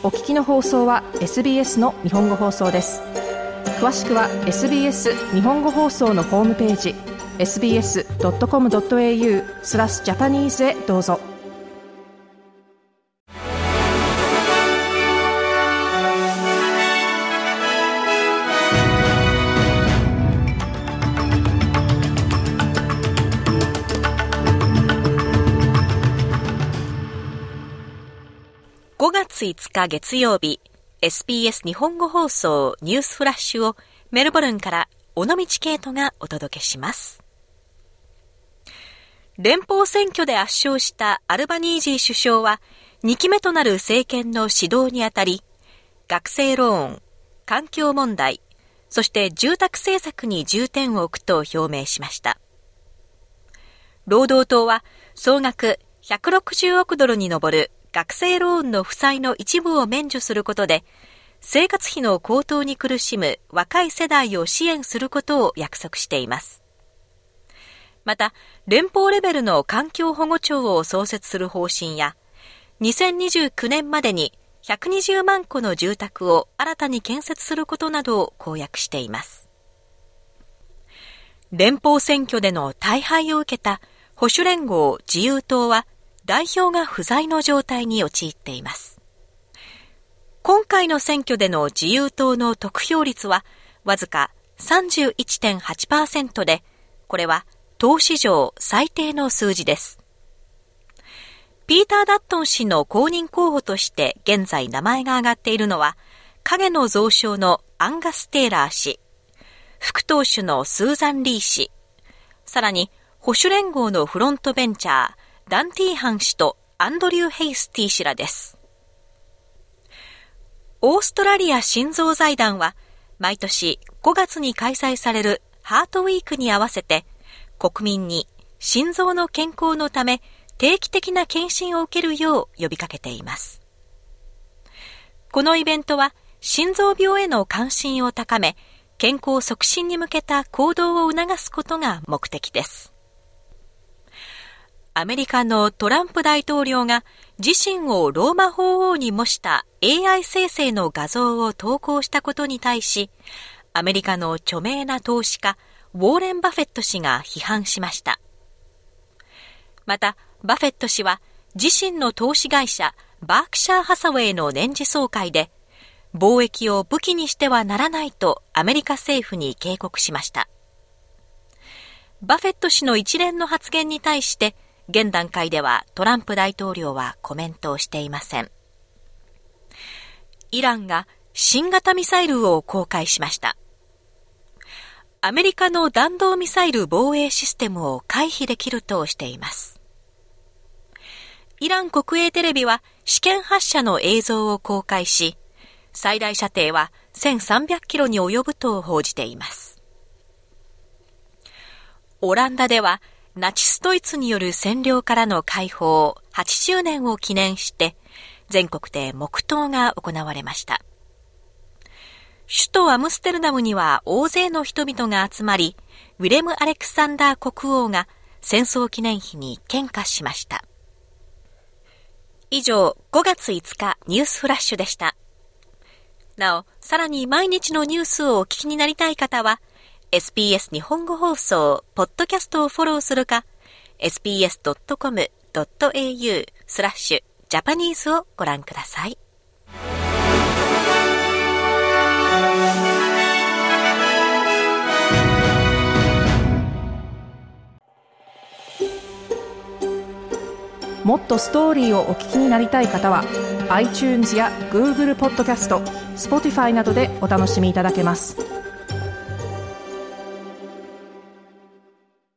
お聞きの放送は SBS の日本語放送です。詳しくは SBS 日本語放送のホームページ sbs.com.au/Japanese へどうぞ。 5月5日月曜日、SBS 日本語放送ニュースフラッシュをメルボルンから尾道ケイトがお届けします。連邦選挙で圧勝したアルバニージー首相は2期目となる政権の指導にあたり、学生ローン、環境問題、そして住宅政策に重点を置くと表明しました。労働党は総額160億ドルに上る学生ローンの負債の一部を免除することで、生活費の高騰に苦しむ若い世代を支援することを約束しています。また、連邦レベルの環境保護庁を創設する方針や、2029年までに120万戸の住宅を新たに建設することなどを公約しています。連邦選挙での大敗を受けた保守連合自由党は、代表が不在の状態に陥っています。今回の選挙での自由党の得票率はわずか 31.8% で、これは党史上最低の数字です。ピーター・ダットン氏の公認候補として現在名前が挙がっているのは、影の蔵相のアンガス・テイラー氏、副党首のスーザン・リー氏、さらに保守連合のフロントベンチャー、ダンティーハン氏とアンドリュー・ヘイスティ氏らです。オーストラリア心臓財団は毎年5月に開催されるハートウィークに合わせて国民に心臓の健康のため定期的な検診を受けるよう呼びかけています。このイベントは心臓病への関心を高め、健康促進に向けた行動を促すことが目的です。アメリカのトランプ大統領が自身をローマ法王に模した AI 生成の画像を投稿したことに対し、アメリカの著名な投資家ウォーレン・バフェット氏が批判しました。また、バフェット氏は自身の投資会社バークシャー・ハサウェイの年次総会で、貿易を武器にしてはならないとアメリカ政府に警告しました。バフェット氏の一連の発言に対して、現段階ではトランプ大統領はコメントをしていません。イランが新型ミサイルを公開しました。アメリカの弾道ミサイル防衛システムを回避できるとしています。イラン国営テレビは試験発射の映像を公開し、最大射程は1300キロに及ぶと報じています。オランダではナチスドイツによる占領からの解放80年を記念して全国で黙祷が行われました。首都アムステルダムには大勢の人々が集まり、ウィレム・アレクサンダー国王が戦争記念碑に献花しました。以上、5月5日ニュースフラッシュでした。なお、さらに毎日のニュースをお聞きになりたい方は、SBS 日本語放送ポッドキャストをフォローするか sbs.com.au/Japanese をご覧ください。 もっとストーリーをお聞きになりたい方は iTunes や Google ポッドキャスト、Spotify などでお楽しみいただけます。